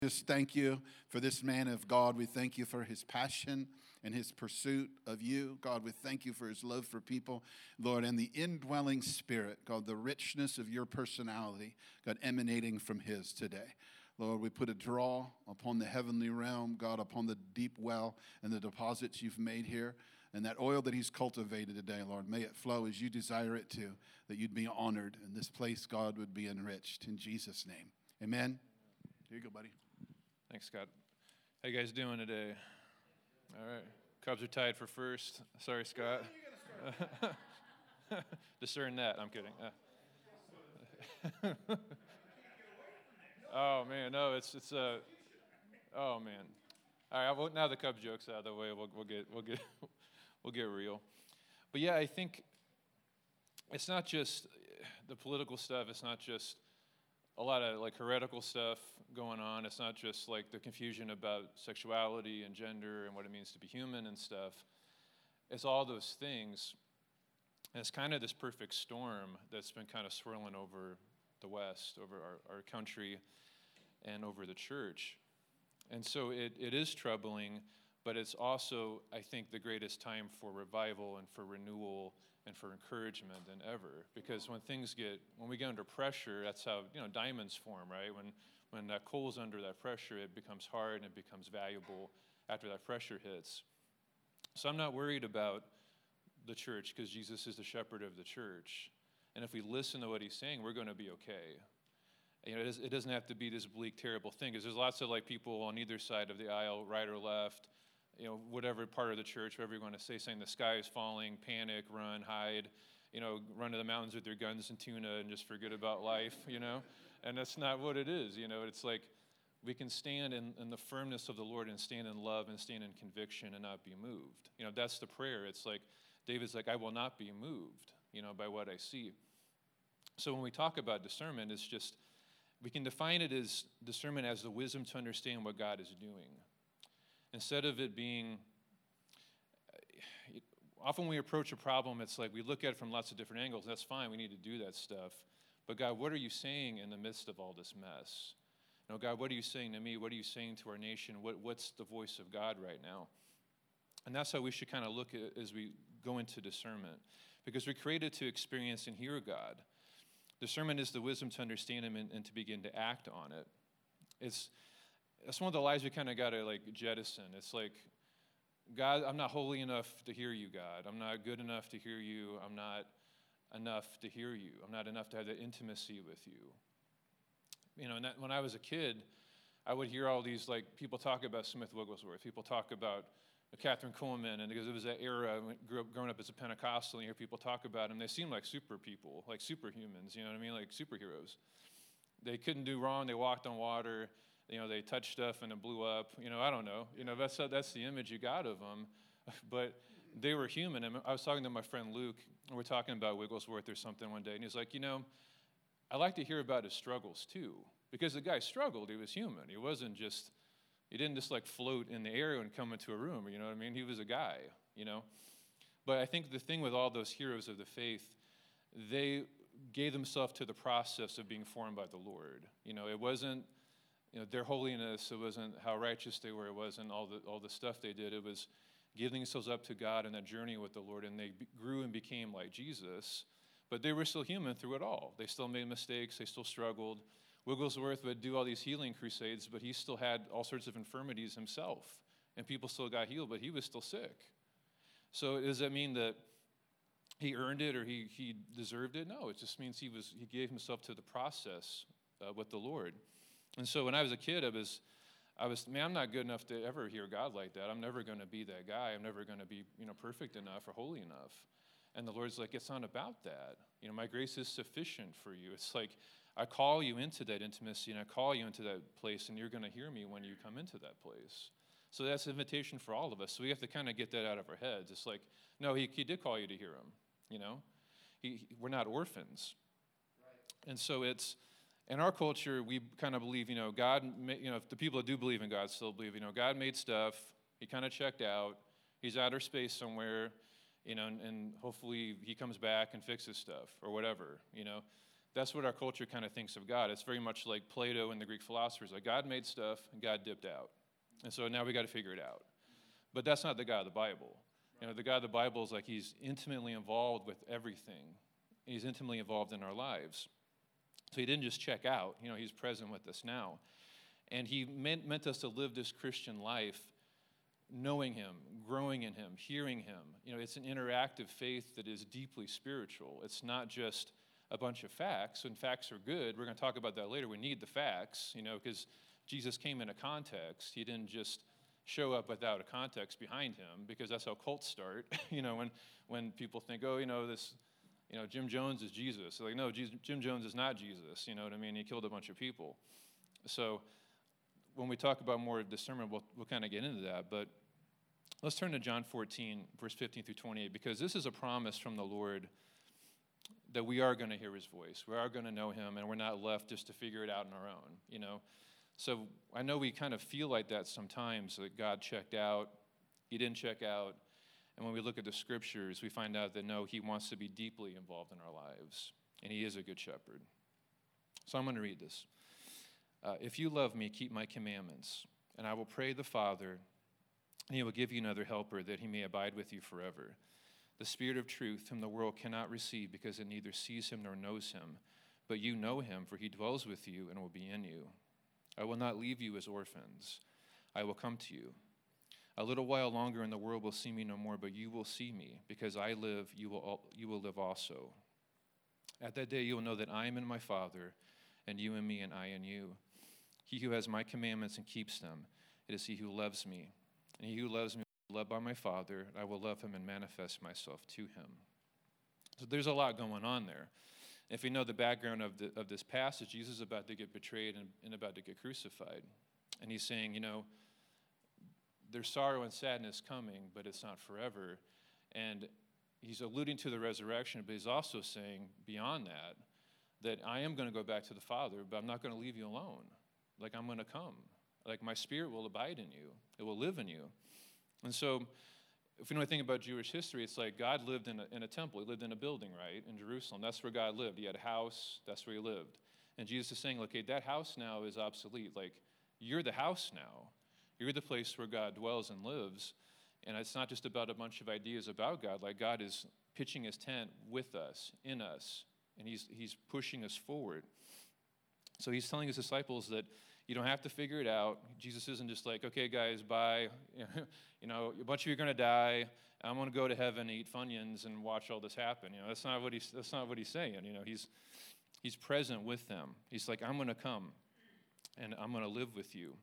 Just thank you for this man of God. We thank you for his passion and his pursuit of you. God, we thank you for his love for people, Lord, and the indwelling spirit, God, the richness of your personality, God, emanating from his today. Lord, we put a draw upon the heavenly realm, God, upon the deep well and the deposits you've made here. And that oil that he's cultivated today, Lord, may it flow as you desire it to, that you'd be honored, and this place, God, would be enriched. In Jesus' name, amen. Here you go, buddy. Thanks, Scott. How you guys doing today? All right. Cubs are tied for first. Sorry, Scott. Discern that. I'm kidding. Oh man, no, it's oh man. All right. Well, now the Cubs joke's out of the way. We'll get real. But yeah, I think it's not just the political stuff. It's not just a lot of like heretical stuff going on. It's not just like the confusion about sexuality and gender and what it means to be human and stuff. It's all those things. And it's kind of this perfect storm that's been kind of swirling over the West, over our country, and over the church. And so it is troubling, but it's also, I think, the greatest time for revival and for renewal and for encouragement than ever. Because when we get under pressure, that's how, diamonds form, right? When that coal's under that pressure, it becomes hard and it becomes valuable after that pressure hits. So I'm not worried about the church because Jesus is the shepherd of the church. And if we listen to what he's saying, we're going to be okay. It doesn't have to be this bleak, terrible thing, because there's lots of people on either side of the aisle, right or left, whatever part of the church, whatever you want to say, saying the sky is falling, panic, run, hide, run to the mountains with your guns and tuna and just forget about life, And that's not what it is, It's like we can stand in the firmness of the Lord and stand in love and stand in conviction and not be moved. That's the prayer. It's like David's like, I will not be moved, by what I see. So when we talk about discernment, it's just, we can define it as discernment as the wisdom to understand what God is doing. Instead of it being, often when we approach a problem, it's like we look at it from lots of different angles. That's fine, we need to do that stuff. But God, what are you saying in the midst of all this mess? God, what are you saying to me? What are you saying to our nation? What's the voice of God right now? And that's how we should kind of look at as we go into discernment. Because we're created to experience and hear God. Discernment is the wisdom to understand him and to begin to act on it. That's one of the lies we kind of got to jettison. It's like, God, I'm not holy enough to hear you, God. I'm not good enough to hear you. I'm not enough to hear you. I'm not enough to have that intimacy with you. When I was a kid, I would hear all these people talk about Smith Wigglesworth. People talk about Catherine Coleman, and because it was that era, I growing up as a Pentecostal, and you hear people talk about them. They seem like super people, like superhumans, you know what I mean, like superheroes. They couldn't do wrong. They walked on water. They touched stuff and it blew up. I don't know. That's the image you got of them. But they were human. And I was talking to my friend Luke, and we're talking about Wigglesworth or something one day, and he's like, I like to hear about his struggles too, because the guy struggled. He was human. He didn't just float in the air and come into a room, you know what I mean? He was a guy, But I think the thing with all those heroes of the faith, they gave themselves to the process of being formed by the Lord. It wasn't, their holiness, it wasn't how righteous they were, it wasn't all the stuff they did. It was giving themselves up to God in that journey with the Lord, and they grew and became like Jesus, but they were still human through it all. They still made mistakes, they still struggled. Wigglesworth would do all these healing crusades, but he still had all sorts of infirmities himself, and people still got healed, but he was still sick. So does that mean that he earned it or he deserved it? No, it just means he gave himself to the process with the Lord. And so when I was a kid, I'm not good enough to ever hear God like that. I'm never going to be that guy. I'm never going to be, perfect enough or holy enough. And the Lord's like, it's not about that. My grace is sufficient for you. It's like, I call you into that intimacy and I call you into that place, and you're going to hear me when you come into that place. So that's an invitation for all of us. So we have to kind of get that out of our heads. It's like, no, he did call you to hear him, we're not orphans. Right. And so in our culture, we kind of believe, God, if the people that do believe in God still believe, God made stuff, he kind of checked out, he's outer space somewhere, and hopefully he comes back and fixes stuff or whatever, That's what our culture kind of thinks of God. It's very much like Plato and the Greek philosophers. Like God made stuff and God dipped out. And so now we got to figure it out. But that's not the God of the Bible. You know, the God of the Bible is like he's intimately involved with everything. He's intimately involved in our lives. So he didn't just check out. You know, he's present with us now. And he meant us to live this Christian life knowing him, growing in him, hearing him. You know, it's an interactive faith that is deeply spiritual. It's not just a bunch of facts, and facts are good. We're going to talk about that later. We need the facts, you know, because Jesus came in a context. He didn't just show up without a context behind him, because that's how cults start. You know, when people think, oh, you know, this, you know, Jim Jones is Jesus. They're like, no, Jim Jones is not Jesus. You know what I mean? He killed a bunch of people. So when we talk about more of the sermon, we'll kind of get into that. But let's turn to John 14, verse 15 through 28, because this is a promise from the Lord that we are going to hear his voice. We are going to know him, and we're not left just to figure it out on our own, you know. So I know we kind of feel like that sometimes, that God checked out, he didn't check out. And when we look at the scriptures, we find out that no, he wants to be deeply involved in our lives, and he is a good shepherd. So I'm going to read this. If you love me, keep my commandments, and I will pray the Father, and he will give you another helper, that he may abide with you forever. The Spirit of truth, whom the world cannot receive, because it neither sees him nor knows him. But you know him, for he dwells with you and will be in you. I will not leave you as orphans. I will come to you. A little while longer, and the world will see me no more, but you will see me. Because I live, you will live also. At that day you will know that I am in my Father, and you in me, and I in you. He who has my commandments and keeps them, it is he who loves me. And he who loves me will be loved by my Father, and I will love him and manifest myself to him. So there's a lot going on there. If we know the background of this passage, Jesus is about to get betrayed and about to get crucified. And he's saying, you know, there's sorrow and sadness coming, but it's not forever. And he's alluding to the resurrection, but he's also saying beyond that I am going to go back to the Father, but I'm not going to leave you alone. Like, I'm going to come. Like, my Spirit will abide in you. It will live in you. And so if we know anything about Jewish history, it's like God lived in a temple. He lived in a building, right, in Jerusalem. That's where God lived. He had a house. That's where he lived. And Jesus is saying, okay, that house now is obsolete. Like, you're the house now. You're the place where God dwells and lives. And it's not just about a bunch of ideas about God. Like, God is pitching his tent with us, in us, and he's pushing us forward. So he's telling his disciples that you don't have to figure it out. Jesus isn't just like, okay, guys, bye. You know, a bunch of you are going to die. I'm going to go to heaven, eat Funyuns, and watch all this happen. You know, that's not what he's saying. You know, he's present with them. He's like, I'm going to come, and I'm going to live with you.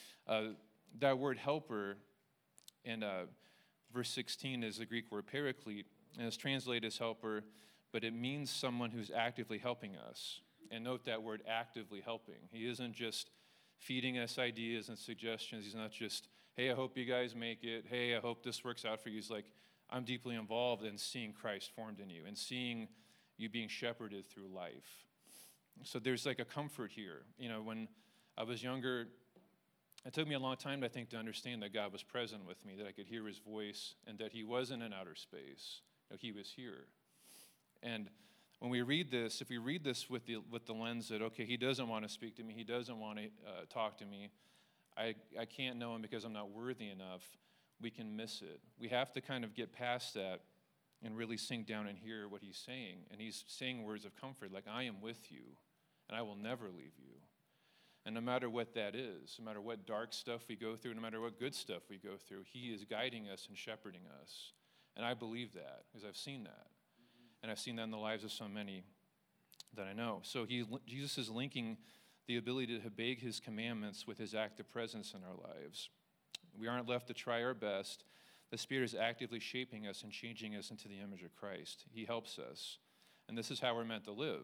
That word helper in verse 16 is the Greek word paraclete, and it's translated as helper, but it means someone who's actively helping us. And note that word, actively helping. He isn't just feeding us ideas and suggestions. He's not just, hey, I hope you guys make it. Hey, I hope this works out for you. He's like, I'm deeply involved in seeing Christ formed in you and seeing you being shepherded through life. So there's like a comfort here. You know, when I was younger, it took me a long time, I think, to understand that God was present with me, that I could hear his voice, and that he wasn't in outer space. You know, he was here. And when we read this, if we read this with the lens that, okay, he doesn't want to speak to me, he doesn't want to talk to me, I can't know him because I'm not worthy enough, we can miss it. We have to kind of get past that and really sink down and hear what he's saying. And he's saying words of comfort, like, I am with you, and I will never leave you. And no matter what that is, no matter what dark stuff we go through, no matter what good stuff we go through, he is guiding us and shepherding us. And I believe that, because I've seen that. And I've seen that in the lives of so many that I know. So Jesus is linking the ability to obey his commandments with his active presence in our lives. We aren't left to try our best. The Spirit is actively shaping us and changing us into the image of Christ. He helps us. And this is how we're meant to live.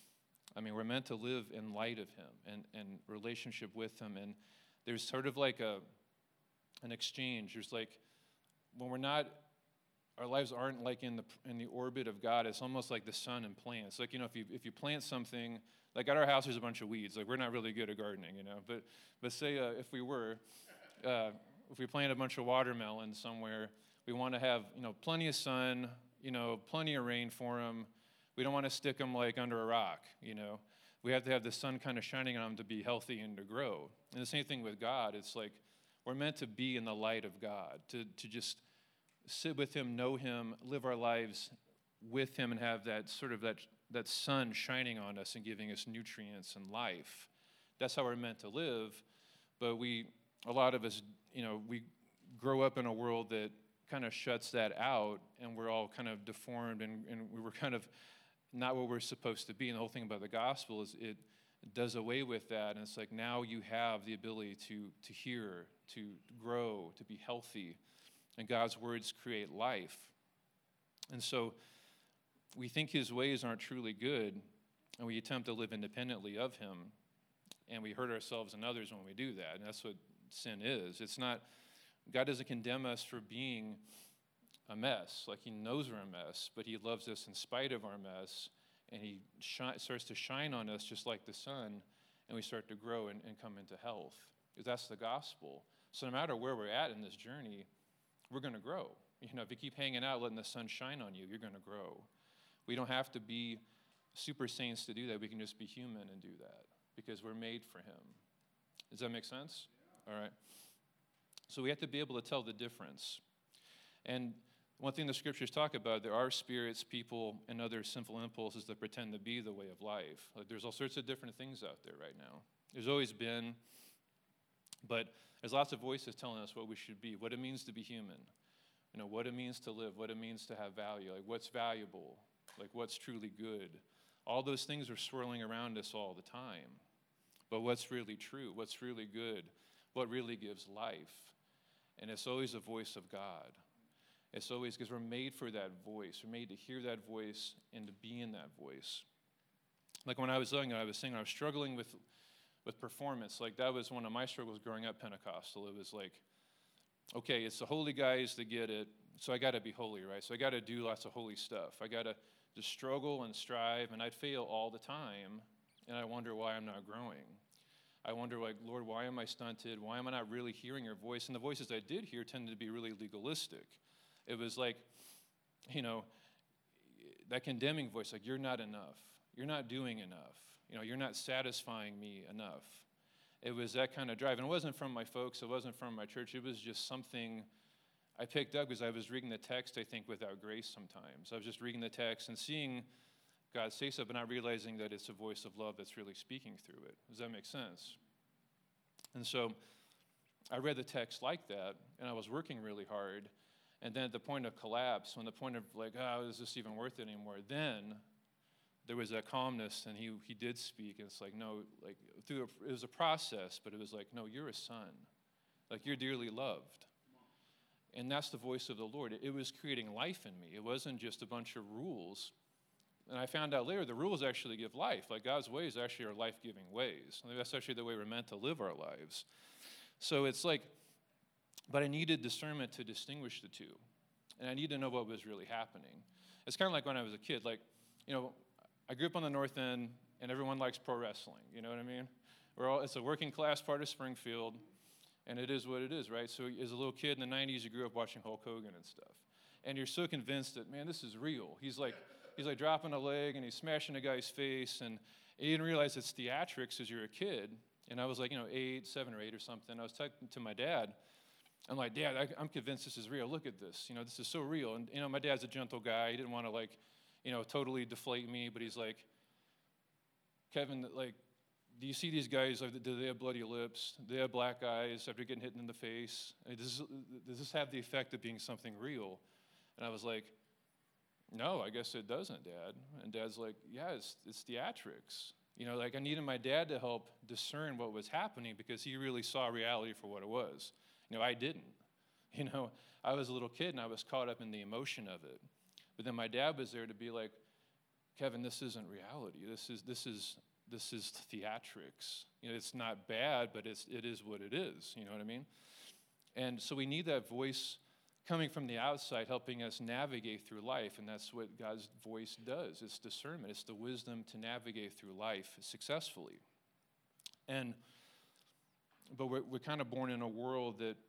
I mean, we're meant to live in light of him and relationship with him. And there's sort of like an exchange. There's like, when we're not, our lives aren't like in the orbit of God. It's almost like the sun and plants. Like, you know, if you plant something, like at our house, there's a bunch of weeds. Like, we're not really good at gardening, you know. But say if we were, if we plant a bunch of watermelon somewhere, we want to have, you know, plenty of sun, you know, plenty of rain for them. We don't want to stick them like under a rock, you know. We have to have the sun kind of shining on them to be healthy and to grow. And the same thing with God. It's like we're meant to be in the light of God, to just sit with him, know him, live our lives with him, and have that sort of that sun shining on us and giving us nutrients and life. That's how we're meant to live. But a lot of us, you know, we grow up in a world that kind of shuts that out, and we're all kind of deformed, and we were kind of not what we're supposed to be. And the whole thing about the gospel is it does away with that, and it's like now you have the ability to hear, to grow, to be healthy, and God's words create life. And so we think his ways aren't truly good, and we attempt to live independently of him, and we hurt ourselves and others when we do that, and that's what sin is. It's not, God doesn't condemn us for being a mess. Like, he knows we're a mess, but he loves us in spite of our mess, and he starts to shine on us just like the sun, and we start to grow and come into health. That's the gospel. So no matter where we're at in this journey, we're going to grow. You know, if you keep hanging out, letting the sun shine on you, you're going to grow. We don't have to be super saints to do that. We can just be human and do that because we're made for him. Does that make sense? Yeah. All right. So we have to be able to tell the difference. And one thing the scriptures talk about, there are spirits, people, and other sinful impulses that pretend to be the way of life. Like, there's all sorts of different things out there right now. There's always been, but there's lots of voices telling us what we should be, what it means to be human, you know, what it means to live, what it means to have value, like what's valuable, like what's truly good. All those things are swirling around us all the time. But what's really true, what's really good, what really gives life? And it's always the voice of God. It's always because we're made for that voice. We're made to hear that voice and to be in that voice. Like when I was young, I was struggling with performance. Like that was one of my struggles growing up Pentecostal. It was like, okay, it's the holy guys that get it, so I got to be holy, right? So I got to do lots of holy stuff. I got to just struggle and strive, and I'd fail all the time, and I wonder why I'm not growing. I wonder, like, Lord, why am I stunted? Why am I not really hearing your voice? And the voices I did hear tended to be really legalistic. It was like, you know, that condemning voice, like, you're not enough. You're not doing enough. You know, you're not satisfying me enough. It was that kind of drive. And it wasn't from my folks. It wasn't from my church. It was just something I picked up because I was reading the text, I think, without grace sometimes. I was just reading the text and seeing God say stuff, but not realizing that it's a voice of love that's really speaking through it. Does that make sense? And so I read the text like that, and I was working really hard. And then at the point of collapse, when the point of like, oh, is this even worth it anymore? Then there was that calmness, and he did speak. And it's like, no, like it was a process, but it was like, no, you're a son. Like, you're dearly loved. And that's the voice of the Lord. It was creating life in me. It wasn't just a bunch of rules. And I found out later the rules actually give life. Like, God's ways actually are life-giving ways. And that's actually the way we're meant to live our lives. So it's like, but I needed discernment to distinguish the two. And I need to know what was really happening. It's kind of like when I was a kid. Like, you know, I grew up on the North End, and everyone likes pro wrestling. You know what I mean? It's a working class part of Springfield, and it is what it is, right? So as a little kid in the 90s, you grew up watching Hulk Hogan and stuff. And you're so convinced that, man, this is real. He's like dropping a leg, and he's smashing a guy's face, and you didn't realize it's theatrics as you're a kid. And I was like, 7 or 8 or something. I was talking to my dad. I'm like, Dad, I'm convinced this is real. Look at this. This is so real. And, my dad's a gentle guy. He didn't want to, totally deflate me. But he's like, Kevin, like, do you see these guys? Do they have bloody lips? Do they have black eyes after getting hit in the face? Does this have the effect of being something real? And I was like, no, I guess it doesn't, Dad. And Dad's like, yeah, it's theatrics. I needed my dad to help discern what was happening because he really saw reality for what it was. I didn't. I was a little kid and I was caught up in the emotion of it. But then my dad was there to be like, Kevin, this isn't reality. This is theatrics. It's not bad, but it is what it is. You know what I mean? And so we need that voice coming from the outside, helping us navigate through life, and that's what God's voice does. It's discernment. It's the wisdom to navigate through life successfully. But we're kind of born in a world that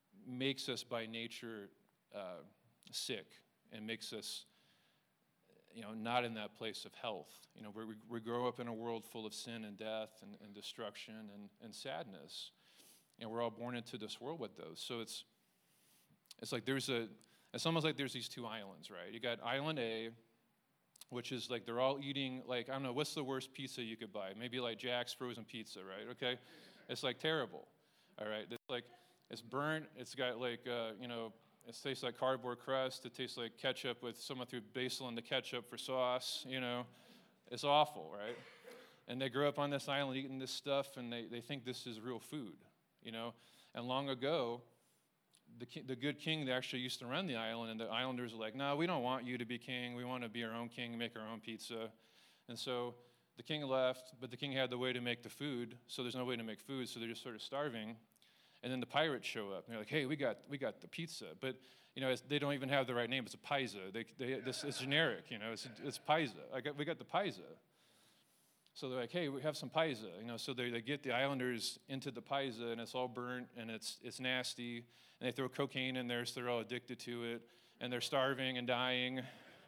makes us by nature sick and makes us, not in that place of health. We grow up in a world full of sin and death and destruction and sadness. And we're all born into this world with those. So it's like it's almost like there's these two islands, right? You got Island A, which is like they're all eating, like, I don't know, what's the worst pizza you could buy? Maybe like Jack's Frozen Pizza, right? Okay? It's like terrible, all right? It's burnt. It's got like, it tastes like cardboard crust. It tastes like ketchup with someone threw basil in the ketchup for sauce, It's awful, right? And they grew up on this island eating this stuff, and they think this is real food, And long ago, the good king that actually used to run the island, and the islanders are like, no, we don't want you to be king. We want to be our own king and make our own pizza. And so the king left, but the king had the way to make the food, so there's no way to make food, so they're just sort of starving. And then the pirates show up, and they're like, hey, we got the pizza. But, they don't even have the right name. It's a paisa. It's generic, it's paisa. We got the paisa. So they're like, hey, we have some paisa. So they get the islanders into the paisa, and it's all burnt, and it's nasty. And they throw cocaine in there, so they're all addicted to it. And they're starving and dying,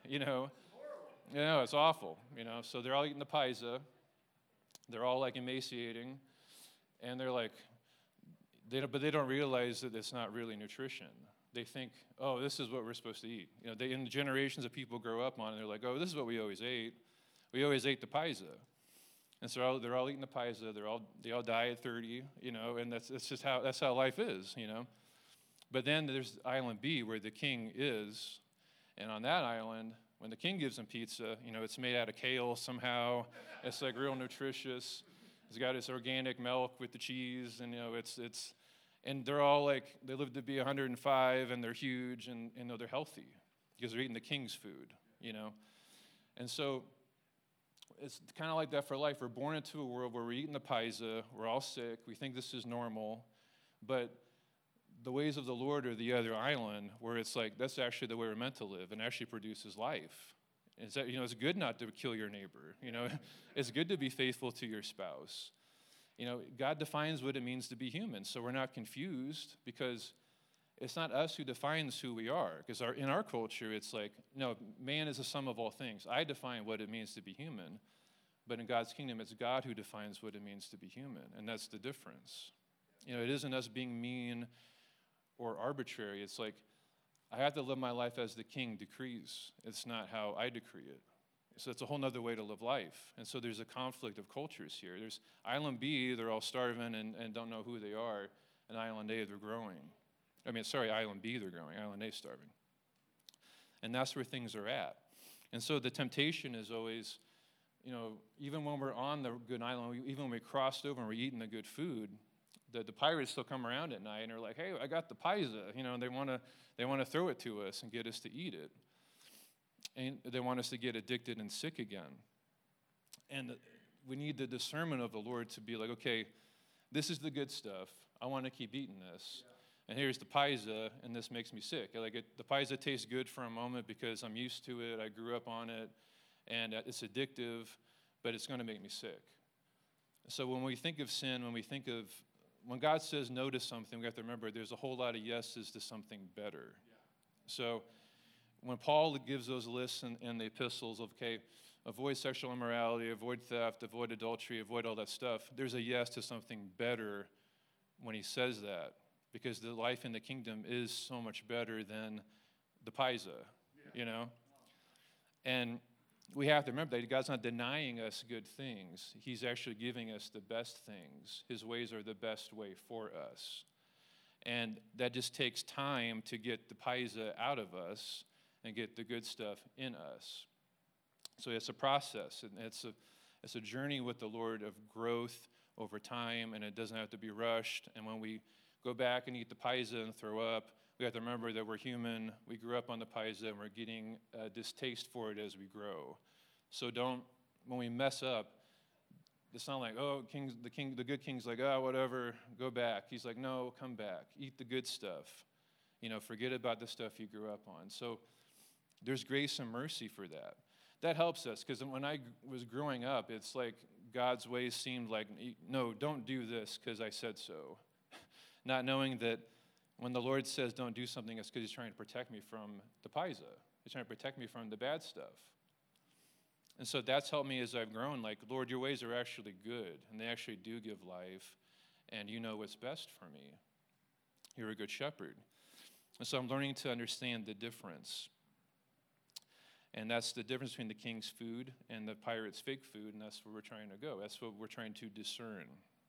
it's awful, So they're all eating the paisa. They're all, like, emaciating. And they're like, but they don't realize that it's not really nutrition. They think, oh, this is what we're supposed to eat. In the generations of people grow up on it, they're like, oh, this is what we always ate. We always ate the paisa. And so they're all eating the paisa. They all die at 30, and that's how life is, But then there's Island B where the king is, and on that island, when the king gives them pizza, it's made out of kale somehow. It's like real nutritious. It's got its organic milk with the cheese, and and they're all like, they live to be 105, and they're huge, and they're healthy because they're eating the king's food, And so it's kind of like that for life. We're born into a world where we're eating the paisa, we're all sick, we think this is normal, but the ways of the Lord are the other island where it's like, that's actually the way we're meant to live and actually produces life. It's good not to kill your neighbor, It's good to be faithful to your spouse. God defines what it means to be human, so we're not confused because it's not us who defines who we are. Because in our culture, it's like, no, man is the sum of all things. I define what it means to be human, but in God's kingdom, it's God who defines what it means to be human, and that's the difference. It isn't us being mean or arbitrary. It's like, I have to live my life as the king decrees. It's not how I decree it. So it's a whole other way to live life. And so there's a conflict of cultures here. There's Island B, they're all starving and don't know who they are. And Island A, they're growing. Island B, they're growing. Island A, starving. And that's where things are at. And so the temptation is always, even when we're on the good island, even when we crossed over and we're eating the good food, the pirates still come around at night and are like, hey, I got the paisa. They want to throw it to us and get us to eat it. And they want us to get addicted and sick again. And we need the discernment of the Lord to be like, okay, this is the good stuff. I want to keep eating this. Yeah. And here's the paisa, and this makes me sick. The paisa tastes good for a moment because I'm used to it. I grew up on it, and it's addictive, but it's going to make me sick. So when we think of sin, when God says no to something, we have to remember there's a whole lot of yeses to something better. Yeah. So when Paul gives those lists in the epistles of, okay, avoid sexual immorality, avoid theft, avoid adultery, avoid all that stuff, there's a yes to something better when he says that, because the life in the kingdom is so much better than the paisa, And we have to remember that God's not denying us good things. He's actually giving us the best things. His ways are the best way for us. And that just takes time to get the paisa out of us and get the good stuff in us. So it's a process, and it's a journey with the Lord of growth over time, and it doesn't have to be rushed. And when we go back and eat the paisa and throw up, we have to remember that we're human. We grew up on the paisa, and we're getting a distaste for it as we grow. So when we mess up, it's not like, oh, the good king's like, oh, whatever, go back. He's like, no, come back. Eat the good stuff. Forget about the stuff you grew up on. So there's grace and mercy for that. That helps us, because when I was growing up, it's like God's ways seemed like, no, don't do this because I said so. Not knowing that when the Lord says don't do something, it's because he's trying to protect me from the paisa. He's trying to protect me from the bad stuff. And so that's helped me as I've grown. Like, Lord, your ways are actually good, and they actually do give life, and you know what's best for me. You're a good shepherd. And so I'm learning to understand the difference. And that's the difference between the king's food and the pirate's fake food, and that's where we're trying to go. That's what we're trying to discern.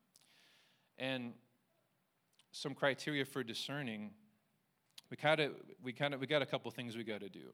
And some criteria for discerning, we got a couple things we got to do.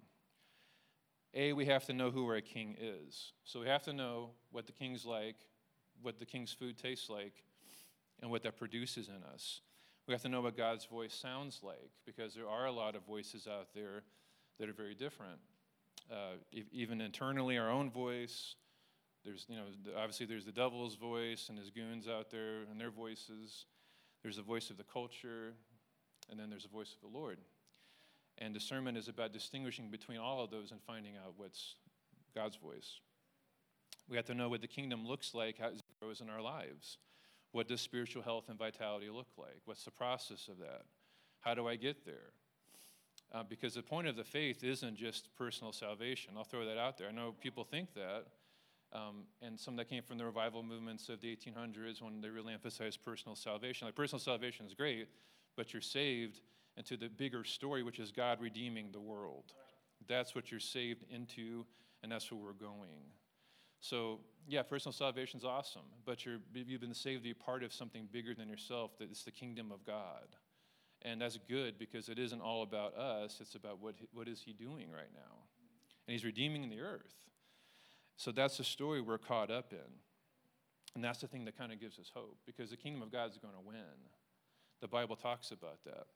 We have to know who our king is. So we have to know what the king's like, what the king's food tastes like, and what that produces in us. We have to know what God's voice sounds like, because there are a lot of voices out there that are very different. Even internally, our own voice. There's, obviously there's the devil's voice and his goons out there and their voices. There's the voice of the culture, and then there's the voice of the Lord. And discernment is about distinguishing between all of those and finding out what's God's voice. We have to know what the kingdom looks like, how it grows in our lives. What does spiritual health and vitality look like? What's the process of that? How do I get there? Because the point of the faith isn't just personal salvation. I'll throw that out there. I know people think that, and some that came from the revival movements of the 1800s when they really emphasized personal salvation. Like, personal salvation is great, but you're saved into the bigger story, which is God redeeming the world. That's what you're saved into, and that's where we're going. So, yeah, personal salvation is awesome, but you've been saved to be part of something bigger than yourself, that it's the kingdom of God. And that's good, because it isn't all about us. It's about what is he doing right now. And he's redeeming the earth. So that's the story we're caught up in. And that's the thing that kind of gives us hope, because the kingdom of God is going to win. The Bible talks about that.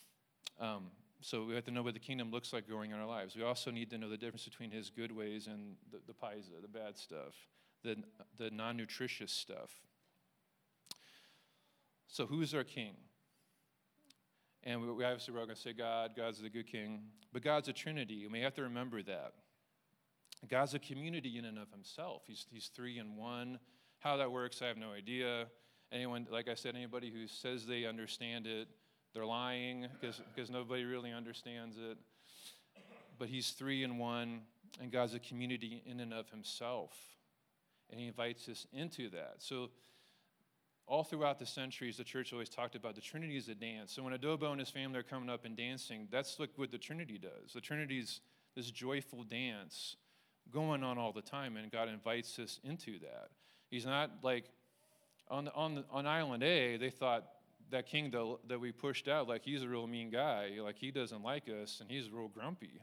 So we have to know what the kingdom looks like growing in our lives. We also need to know the difference between his good ways and the paisa, the bad stuff, the non-nutritious stuff. So who's our king? And we obviously we're all going to say God's the good king, but God's a Trinity, and we have to remember that. God's a community in and of himself. He's three in one. How that works, I have no idea. Like I said, anybody who says they understand it, they're lying, because nobody really understands it. But he's three in one, and God's a community in and of himself. And he invites us into that. So all throughout the centuries, the church always talked about the Trinity is a dance. So when Adobo and his family are coming up and dancing, that's like what the Trinity does. The Trinity's this joyful dance going on all the time, and God invites us into that. He's not like, on Island A, they thought that king that we pushed out, like, he's a real mean guy, like, he doesn't like us, and he's real grumpy.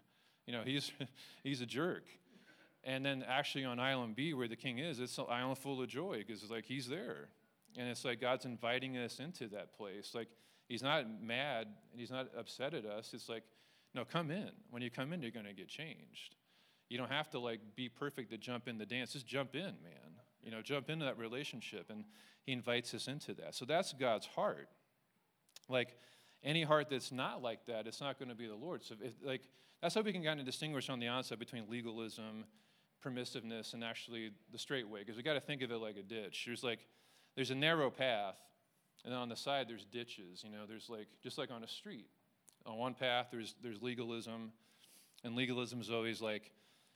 He's a jerk. And then actually on Island B, where the king is, it's an island full of joy, because, like, he's there. And it's like God's inviting us into that place. Like, he's not mad, and he's not upset at us. It's like, no, come in. When you come in, you're going to get changed. You don't have to, like, be perfect to jump in the dance. Just jump in, man. Jump into that relationship. And he invites us into that. So that's God's heart. Like, any heart that's not like that, it's not going to be the Lord. So, that's how we can kind of distinguish on the onset between legalism, permissiveness, and actually the straight way. Because we got to think of it like a ditch. There's a narrow path, and then on the side there's ditches. There's just like on a street. On one path there's legalism, and legalism is always like,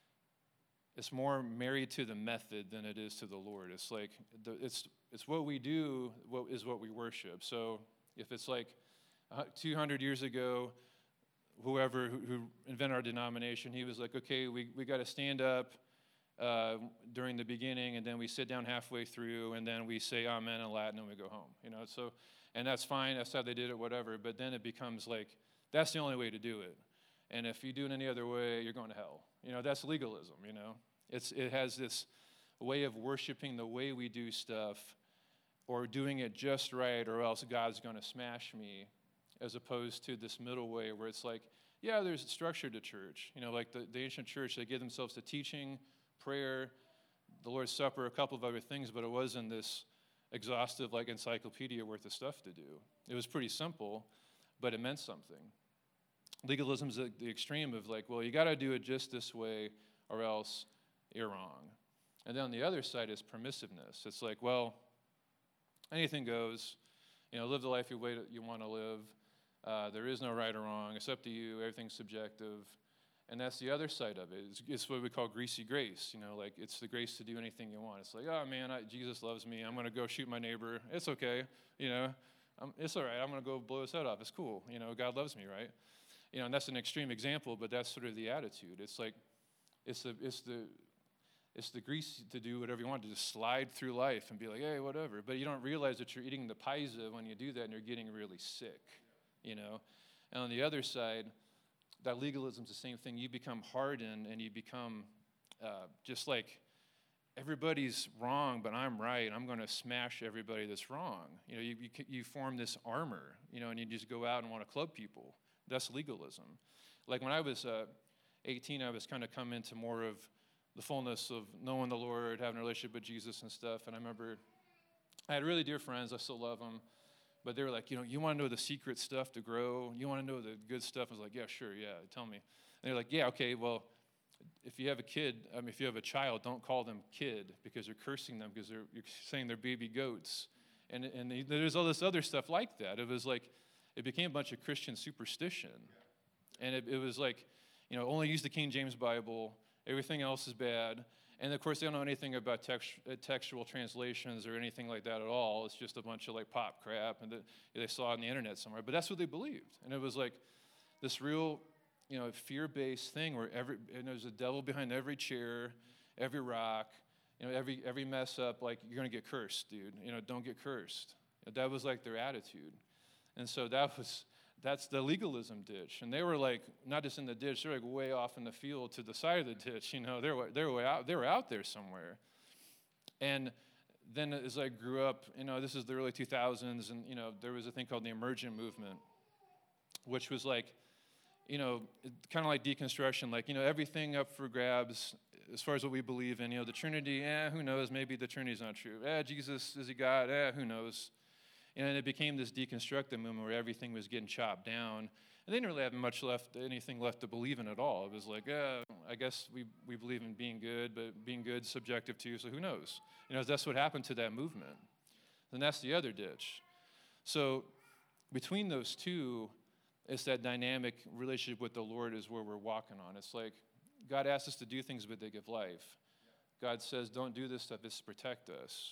it's more married to the method than it is to the Lord. It's like it's what we do, what we worship. So if it's like 200 years ago, whoever who invented our denomination, he was like, okay, we got to stand up during the beginning, and then we sit down halfway through, and then we say amen in Latin, and we go home. So, and that's fine. That's how they did it, whatever. But then it becomes like, that's the only way to do it. And if you do it any other way, you're going to hell. That's legalism. It has this way of worshiping the way we do stuff, or doing it just right, or else God's going to smash me, as opposed to this middle way where it's like, yeah, there's structure to church. Like the ancient church, they gave themselves to teaching, prayer, the Lord's Supper, a couple of other things, but it wasn't this exhaustive, like, encyclopedia worth of stuff to do. It was pretty simple, but it meant something. Legalism is the extreme of like, well, you got to do it just this way, or else you're wrong. And then on the other side is permissiveness. It's like, well, anything goes. Live the life you want to live. There is no right or wrong. It's up to you. Everything's subjective. And that's the other side of it. It's what we call greasy grace. Like it's the grace to do anything you want. It's like, oh man, Jesus loves me. I'm going to go shoot my neighbor. It's okay. It's all right. I'm going to go blow his head off. It's cool. God loves me, right? And that's an extreme example, but that's sort of the attitude. It's like, it's the grease to do whatever you want, to just slide through life and be like, hey, whatever. But you don't realize that you're eating the paisa when you do that and you're getting really sick, And on the other side, that legalism is the same thing. You become hardened and you become just like everybody's wrong, but I'm right. I'm going to smash everybody that's wrong. You form this armor, and you just go out and want to club people. That's legalism. Like when I was 18, I was kind of come into more of the fullness of knowing the Lord, having a relationship with Jesus and stuff. And I remember I had really dear friends. I still love them. But they were like, you want to know the secret stuff to grow? You want to know the good stuff? I was like, yeah, sure, yeah, tell me. And they're like, yeah, okay, well, if you have if you have a child, don't call them kid because you're cursing them because you're saying they're baby goats. And there's all this other stuff like that. It was like, it became a bunch of Christian superstition. And it was like, only use the King James Bible. Everything else is bad. And, of course, they don't know anything about textual translations or anything like that at all. It's just a bunch of, like, pop crap and they saw it on the internet somewhere. But that's what they believed. And it was like this real, fear-based thing where and there's a devil behind every chair, every rock, every mess up. Like, you're going to get cursed, dude. Don't get cursed. That was, like, their attitude. And so that's the legalism ditch. And they were like, not just in the ditch, they were like way off in the field to the side of the ditch. They were out there somewhere. And then as I grew up, this is the early 2000s, and there was a thing called the emergent movement, which was like, kind of like deconstruction, like, everything up for grabs as far as what we believe in. The Trinity, who knows? Maybe the Trinity's not true. Jesus, is he God? Who knows? And it became this deconstructive movement where everything was getting chopped down. And they didn't really have anything left to believe in at all. It was like, I guess we believe in being good, but being good's subjective too, so who knows? That's what happened to that movement. And that's the other ditch. So between those two, it's that dynamic relationship with the Lord is where we're walking on. It's like God asks us to do things, but they give life. God says, don't do this stuff, it's to protect us.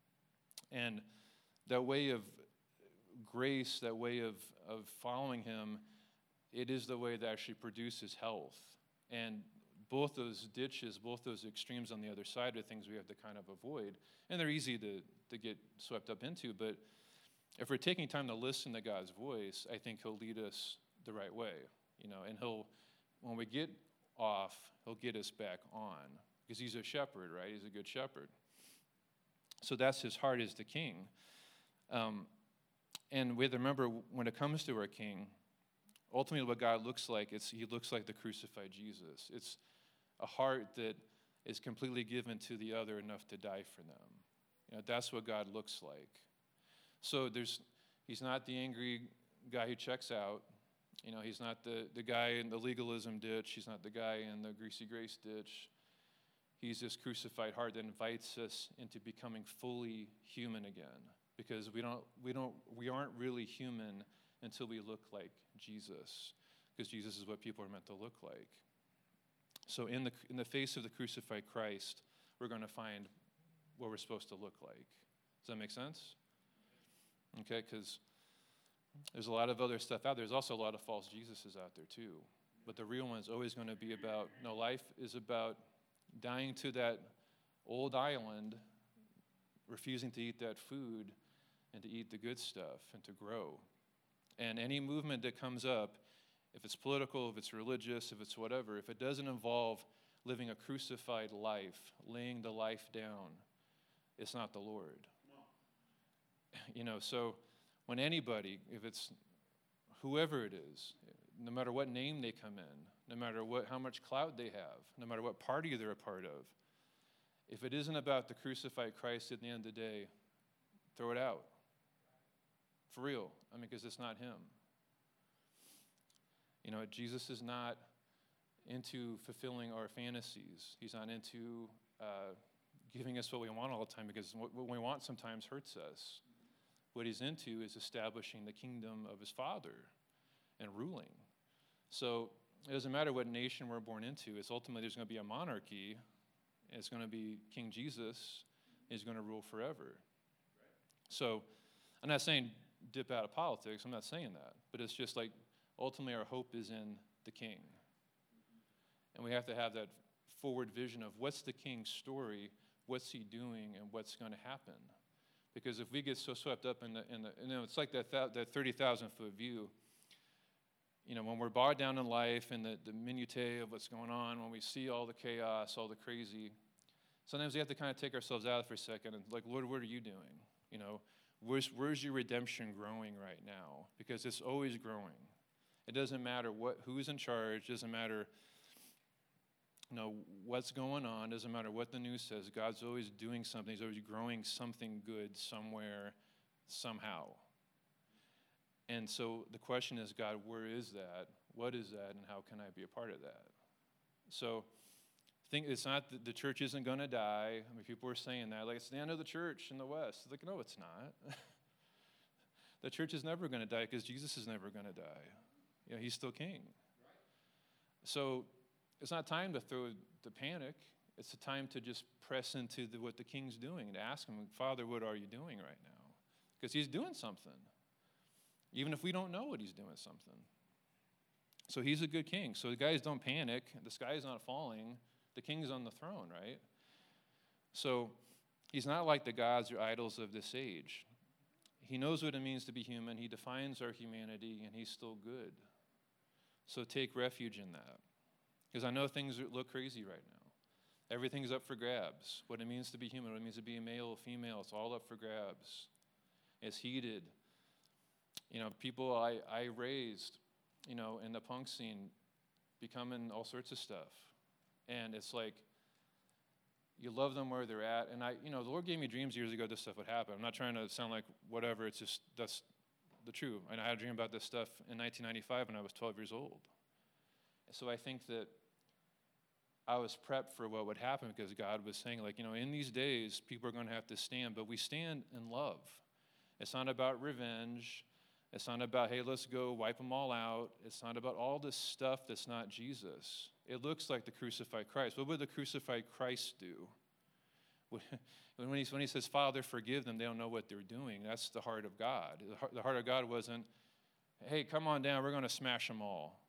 And that way of grace, that way of following him, it is the way that actually produces health. And both those ditches, both those extremes on the other side are things we have to kind of avoid. And they're easy to get swept up into, but if we're taking time to listen to God's voice, I think he'll lead us the right way, and when we get off, he'll get us back on, because he's a shepherd, right? He's a good shepherd. So that's his heart as the king. And we have to remember, when it comes to our king, ultimately what God looks like, he looks like the crucified Jesus. It's a heart that is completely given to the other enough to die for them. That's what God looks like. So he's not the angry guy who checks out. He's not the guy in the legalism ditch. He's not the guy in the greasy grace ditch. He's this crucified heart that invites us into becoming fully human again. Because we aren't really human until we look like Jesus, because Jesus is what people are meant to look like. So in the face of the crucified Christ, we're going to find what we're supposed to look like. Does that make sense? Okay, because there's a lot of other stuff out there. There's also a lot of false Jesuses out there too. But the real one is always going to be life is about dying to that old island, refusing to eat that food, and to eat the good stuff and to grow. And any movement that comes up, if it's political, if it's religious, if it's whatever, if it doesn't involve living a crucified life, laying the life down, it's not the Lord. So when anybody, if it's whoever it is, no matter what name they come in, no matter how much clout they have, no matter what party they're a part of, if it isn't about the crucified Christ at the end of the day, throw it out. For real. Because it's not him. Jesus is not into fulfilling our fantasies. He's not into giving us what we want all the time, because what we want sometimes hurts us. What he's into is establishing the kingdom of his Father and ruling. So it doesn't matter what nation we're born into. It's ultimately there's going to be a monarchy. It's going to be King Jesus. He's going to rule forever. So I'm not saying dip out of politics. I'm not saying that. But it's just like ultimately our hope is in the King. And we have to have that forward vision of what's the King's story, what's he doing, and what's going to happen. Because if we get so swept up in the it's like that 30,000-foot view. When we're bogged down in life and the minutiae of what's going on, when we see all the chaos, all the crazy, sometimes we have to kind of take ourselves out for a second and like, Lord, what are you doing? Where's your redemption growing right now? Because it's always growing. It doesn't matter who's in charge. It doesn't matter what's going on. It doesn't matter what the news says. God's always doing something. He's always growing something good somewhere, somehow. And so the question is, God, where is that? What is that? And how can I be a part of that? So it's not that the church isn't going to die. I mean, people are saying that. Like, it's the end of the church in the West. It's like, no, it's not. The church is never going to die because Jesus is never going to die. He's still king. So it's not time to throw the panic. It's a time to just press into what the King's doing and ask him, Father, what are you doing right now? Because he's doing something. Even if we don't know what he's doing something. So he's a good king. So the guys don't panic. The sky is not falling. The king's on the throne, right? So he's not like the gods or idols of this age. He knows what it means to be human. He defines our humanity, and he's still good. So take refuge in that. Because I know things look crazy right now. Everything's up for grabs. What it means to be human, what it means to be a male or female, it's all up for grabs. It's heated. People I raised, in the punk scene, becoming all sorts of stuff. And it's like, you love them where they're at. And the Lord gave me dreams years ago this stuff would happen. I'm not trying to sound like whatever. It's just, that's the truth. And I had a dream about this stuff in 1995 when I was 12 years old. So I think that I was prepped for what would happen because God was saying, in these days, people are going to have to stand. But we stand in love. It's not about revenge. It's not about, hey, let's go wipe them all out. It's not about all this stuff that's not Jesus. It looks like the crucified Christ. What would the crucified Christ do? When he says, Father, forgive them, they don't know what they're doing. That's the heart of God. The heart of God wasn't, hey, come on down, we're going to smash them all.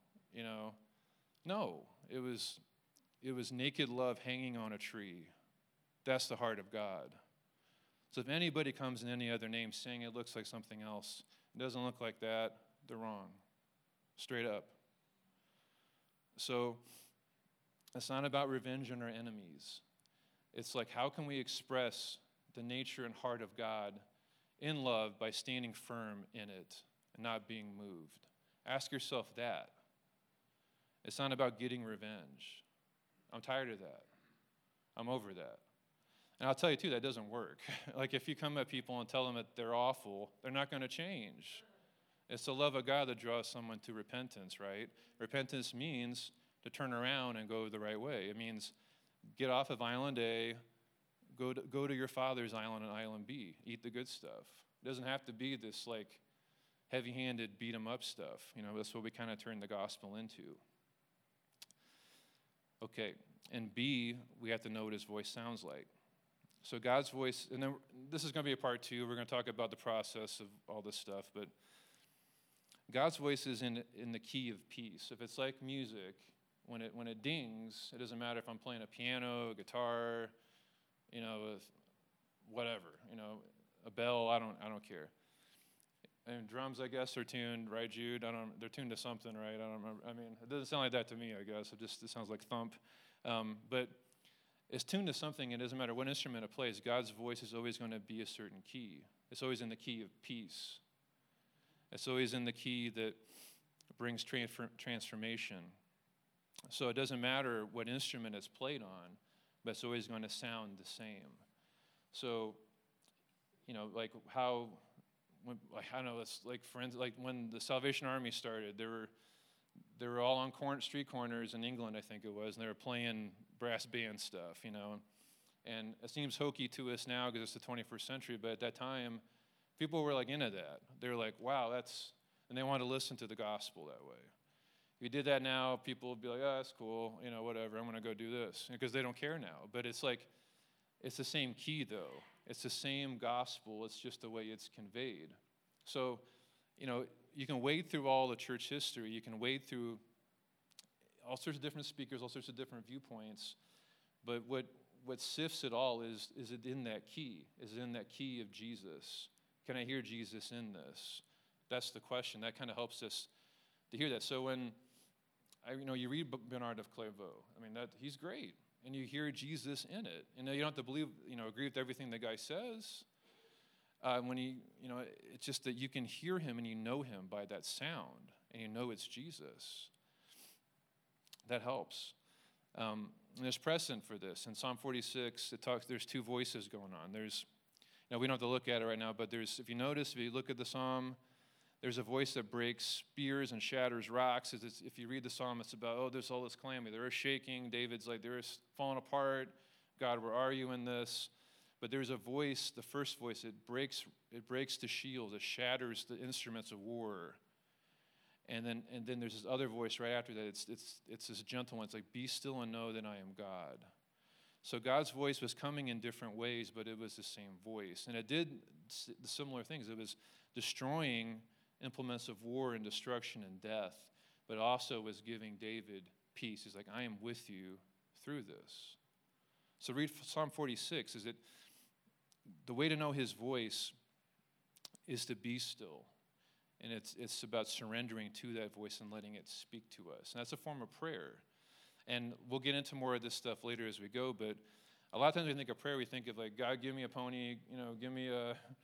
No, it was naked love hanging on a tree. That's the heart of God. So if anybody comes in any other name saying it looks like something else, it doesn't look like that, they're wrong. Straight up. So it's not about revenge on our enemies. It's like, how can we express the nature and heart of God in love by standing firm in it and not being moved? Ask yourself that. It's not about getting revenge. I'm tired of that. I'm over that. And I'll tell you, too, that doesn't work. Like, if you come at people and tell them that they're awful, they're not going to change. It's the love of God that draws someone to repentance, right? Repentance means to turn around and go the right way. It means get off of island A, go to your father's island and island B. Eat the good stuff. It doesn't have to be this, heavy-handed, beat-em-up stuff. That's what we kind of turn the gospel into. Okay, and B, we have to know what his voice sounds like. So God's voice, and then this is going to be a part 2. We're going to talk about the process of all this stuff, but God's voice is in the key of peace. If it's like music, when it dings, it doesn't matter if I'm playing a piano, a guitar, whatever, a bell. I don't care. And drums, I guess, are tuned, right, Jude? They're tuned to something, right? I don't remember. I mean, it doesn't sound like that to me, I guess. It sounds like thump, but it's tuned to something. It doesn't matter what instrument it plays. God's voice is always going to be a certain key. It's always in the key of peace. It's always in the key that brings transformation. So it doesn't matter what instrument it's played on, but it's always going to sound the same. So, it's like friends. Like when the Salvation Army started, they were all on street corners in England, I think it was, and they were playing brass band stuff, And it seems hokey to us now because it's the 21st century, but at that time, people were into that. They were like, wow, and they wanted to listen to the gospel that way. If you did that now, people would be like, oh, that's cool, whatever, I'm going to go do this, because they don't care now. But it's like, it's the same key, though. It's the same gospel. It's just the way it's conveyed. So, you can wade through all the church history. You can wade through all sorts of different speakers, all sorts of different viewpoints. But what sifts it all is it in that key? Is it in that key of Jesus? Can I hear Jesus in this? That's the question. That kind of helps us to hear that. So when you read Bernard of Clairvaux, he's great, and you hear Jesus in it. And you don't have to agree with everything the guy says. It's just that you can hear him and you know him by that sound, and you know it's Jesus. That helps. And there's precedent for this. In Psalm 46, there's two voices going on. We don't have to look at it right now, but if you look at the psalm, there's a voice that breaks spears and shatters rocks. If you read the psalm, it's about, there's all this calamity. The earth's shaking. David's like, the earth's falling apart. God, where are you in this? But there's a voice, the first voice, it breaks the shield. It shatters the instruments of war. And then there's this other voice right after that. It's this gentle one. It's like, be still and know that I am God. So God's voice was coming in different ways, but it was the same voice. And it did similar things. It was destroying implements of war and destruction and death, but also was giving David peace. He's like, I am with you through this. So read Psalm 46. The way to know his voice is to be still. And it's about surrendering to that voice and letting it speak to us. And that's a form of prayer. And we'll get into more of this stuff later as we go, but a lot of times we think of prayer, we think of like, God, give me a pony, give me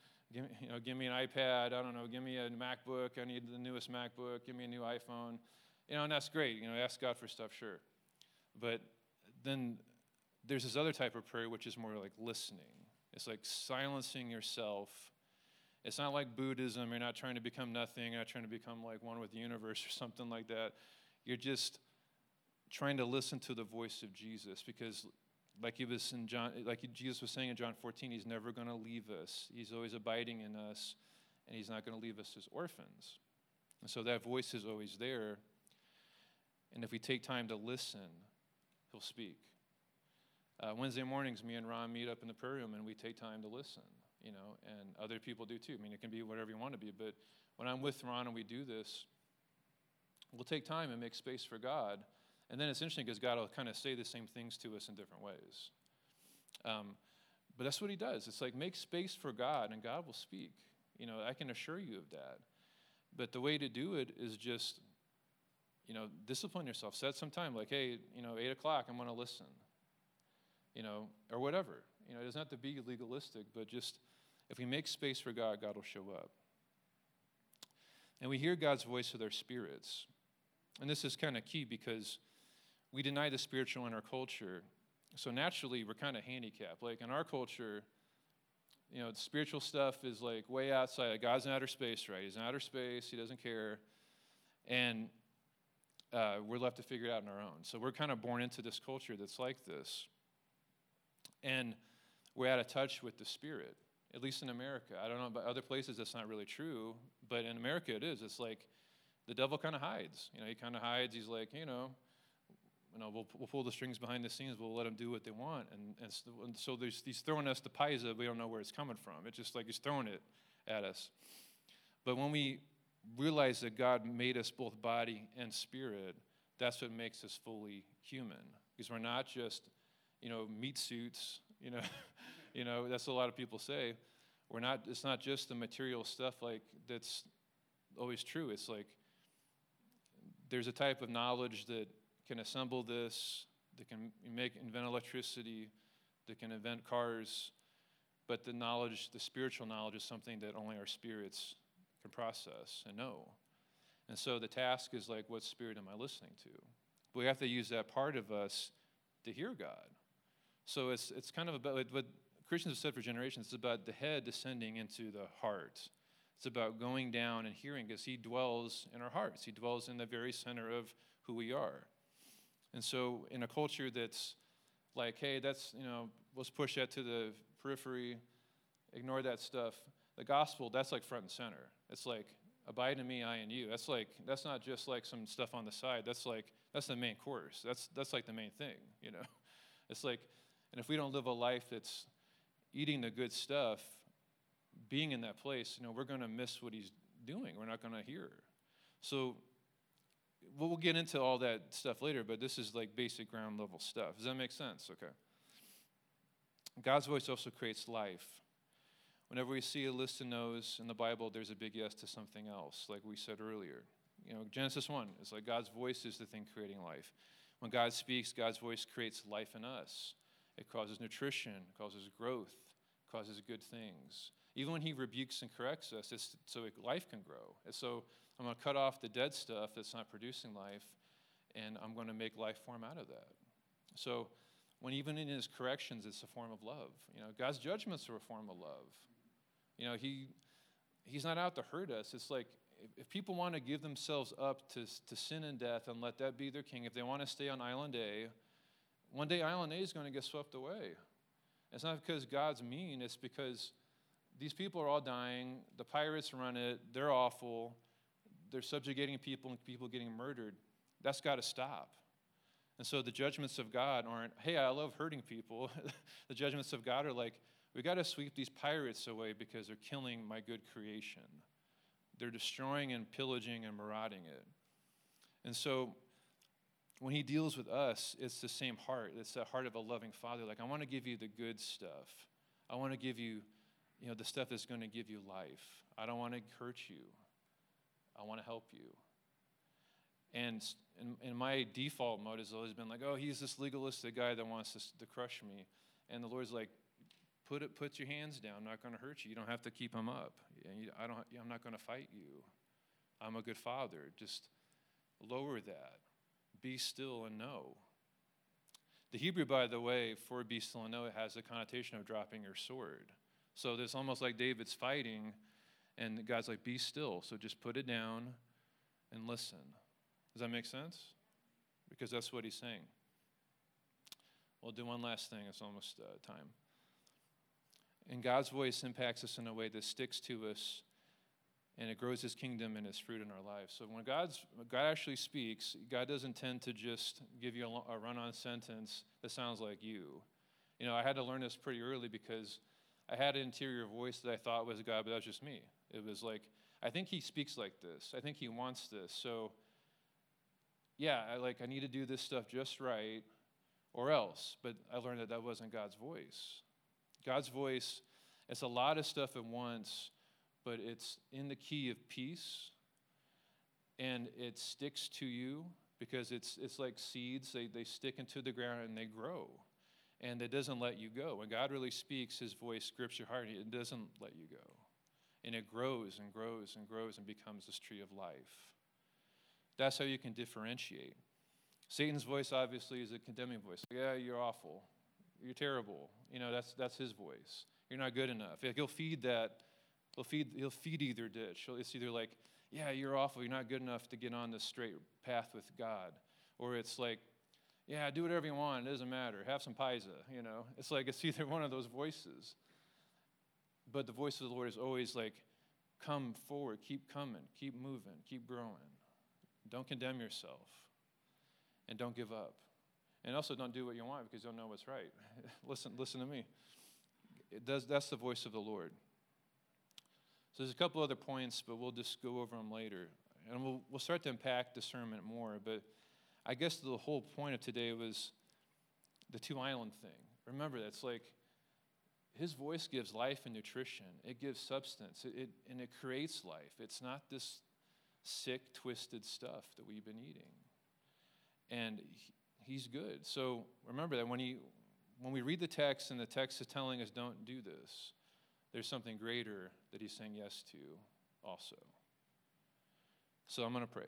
an iPad, I don't know, give me a MacBook, I need the newest MacBook, give me a new iPhone. And that's great, ask God for stuff, sure. But then there's this other type of prayer, which is more like listening. It's like silencing yourself. It's not like Buddhism. You're not trying to become nothing. You're not trying to become like one with the universe or something like that. You're just trying to listen to the voice of Jesus, because like Jesus was saying in John 14, he's never going to leave us. He's always abiding in us, and he's not going to leave us as orphans. And so that voice is always there. And if we take time to listen, he'll speak. Wednesday mornings, me and Ron meet up in the prayer room, and we take time to listen, and other people do too. It can be whatever you want to be, but when I'm with Ron and we do this, we'll take time and make space for God. And then it's interesting because God will kind of say the same things to us in different ways. But that's what he does. It's like, make space for God, and God will speak. I can assure you of that. But the way to do it is just, discipline yourself. Set some time, like, hey, 8 o'clock, I'm going to listen. Or whatever. It doesn't have to be legalistic, but just if we make space for God, God will show up. And we hear God's voice with our spirits. And this is kind of key because we deny the spiritual in our culture. So naturally, we're kind of handicapped. Like in our culture, the spiritual stuff is like way outside. God's in outer space, right? He's in outer space. He doesn't care. And we're left to figure it out on our own. So we're kind of born into this culture that's like this. And we're out of touch with the Spirit, at least in America. I don't know about other places, that's not really true. But in America, it is. It's like the devil kind of hides. He kind of hides. He's like, we'll pull the strings behind the scenes. We'll let them do what they want. And so he's throwing us the pies that we don't know where it's coming from. It's just like he's throwing it at us. But when we realize that God made us both body and spirit, that's what makes us fully human. Because we're not just, meat suits, that's what a lot of people say. It's not just the material stuff that's always true. It's like there's a type of knowledge that can assemble this, that can invent electricity, that can invent cars, but the spiritual knowledge is something that only our spirits can process and know. And so the task is like, what spirit am I listening to? But we have to use that part of us to hear God. So it's kind of about what Christians have said for generations. It's about the head descending into the heart. It's about going down and hearing, because he dwells in our hearts. He dwells in the very center of who we are. And so in a culture that's like, hey, that's, let's push that to the periphery, ignore that stuff. The gospel, that's like front and center. It's like, Abide in me, I in you. That's not just like some stuff on the side. That's the main course. That's like the main thing, you know. It's like, and if we don't live a life that's eating the good stuff, being in that place, we're going to miss what he's doing. We're not going to hear. So we'll get into all that stuff later, but this is like basic ground level stuff. Does that make sense? Okay. God's voice also creates life. Whenever we see a list of no's in the Bible, there's a big yes to something else, like we said earlier. Genesis 1, it's like God's voice is the thing creating life. When God speaks, God's voice creates life in us. It causes nutrition, causes growth, causes good things. Even when he rebukes and corrects us, it's so life can grow. And so I'm going to cut off the dead stuff that's not producing life, and I'm going to make life form out of that. So when even in his corrections, it's a form of love. God's judgments are a form of love. He's not out to hurt us. It's like if people want to give themselves up to sin and death and let that be their king, if they want to stay on Island A, one day Island A is going to get swept away. It's not because God's mean. It's because these people are all dying. The pirates run it. They're awful. They're subjugating people and people getting murdered. That's got to stop. And so the judgments of God aren't, hey, I love hurting people. The judgments of God are like, we got to sweep these pirates away because they're killing my good creation. They're destroying and pillaging and marauding it. And so when he deals with us, it's the same heart. It's the heart of a loving father. Like, I want to give you the good stuff. I want to give you, the stuff that's going to give you life. I don't want to hurt you. I want to help you. And in my default mode has always been like, oh, he's this legalistic guy that wants to crush me. And the Lord's like, put your hands down. I'm not going to hurt you. You don't have to keep them up. I'm not going to fight you. I'm a good father. Just lower that. Be still and know. The Hebrew, by the way, for be still and know, it has the connotation of dropping your sword. So there's almost like David's fighting, and God's like, be still. So just put it down and listen. Does that make sense? Because that's what he's saying. We'll do one last thing. It's almost time. And God's voice impacts us in a way that sticks to us, and it grows his kingdom and his fruit in our lives. So when God actually speaks, God doesn't tend to just give you a run-on sentence that sounds like you. I had to learn this pretty early because I had an interior voice that I thought was God, but that was just me. It was like, I think he speaks like this. I think he wants this. So, yeah, I need to do this stuff just right or else. But I learned that wasn't God's voice. God's voice, it's a lot of stuff at once, but it's in the key of peace, and it sticks to you because it's like seeds. They stick into the ground and they grow, and it doesn't let you go. When God really speaks, his voice grips your heart. It doesn't let you go, and it grows and grows and grows and becomes this tree of life. That's how you can differentiate. Satan's voice, obviously, is a condemning voice. Yeah, you're awful. You're terrible. That's his voice. You're not good enough. He'll feed that. He'll feed either ditch. It's either like, yeah, you're awful. You're not good enough to get on the straight path with God. Or it's like, yeah, do whatever you want. It doesn't matter. Have some paisa, It's like it's either one of those voices. But the voice of the Lord is always like, come forward. Keep coming. Keep moving. Keep growing. Don't condemn yourself. And don't give up. And also don't do what you want because you don't know what's right. Listen to me. That's the voice of the Lord. So there's a couple other points, but we'll just go over them later. And we'll start to unpack discernment more. But I guess the whole point of today was the 2 island thing. Remember, that's like his voice gives life and nutrition. It gives substance. And it creates life. It's not this sick, twisted stuff that we've been eating. And he's good. So remember that when we read the text and the text is telling us don't do this, there's something greater that he's saying yes to also. So I'm going to pray.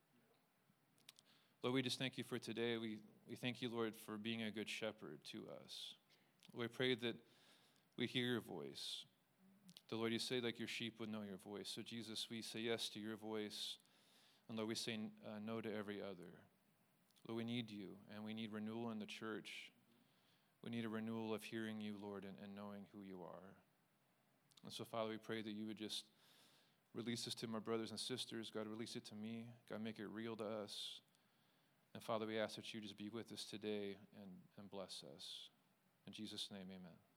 Lord, we just thank you for today. We thank you, Lord, for being a good shepherd to us. We pray that we hear your voice. The Lord, you say like your sheep would know your voice. So Jesus, we say yes to your voice. And Lord, we say no to every other. Lord, we need you, and we need renewal in the church. We need a renewal of hearing you, Lord, and knowing who you are. And so, Father, we pray that you would just Release this to my brothers and sisters. God, release it to me. God, make it real to us. And Father, we ask that you just be with us today and bless us. In Jesus' name, amen.